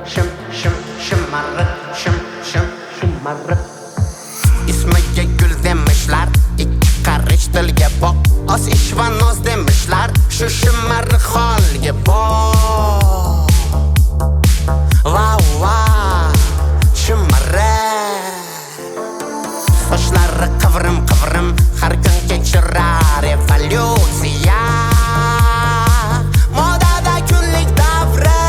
şımarık. İsmiga gül demişler, iki karış dilga bok. Oz ishvanoz demişler, şu şımarık holga bok. Wow wow, şımarık. Sochlari qıvrım qıvrım, har kun kechirar evolyutsiya. Modada kunlik davri.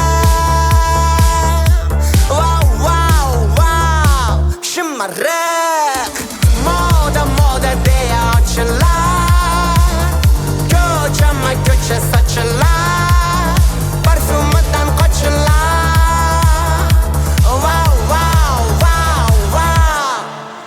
Wow wow wow, şımarık. Moda deya ochilar, ko'chama ko'cha sochilar, parfumidan qochilar. Wow wow wow wow.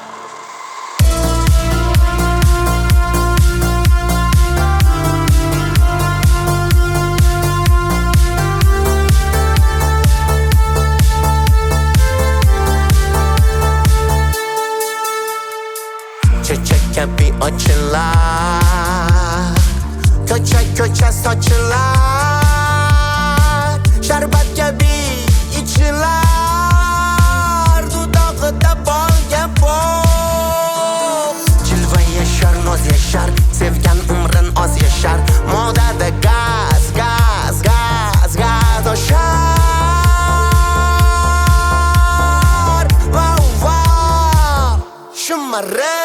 Çiçek gibi ochilar, ko'cha sochilar, sharbat gibi ichilar, dudog'ida bolga bol. Jilva yashar, noz yashar, sevgan umrin oz yashar. Modada gaz oshar. Wow wow, şımarık.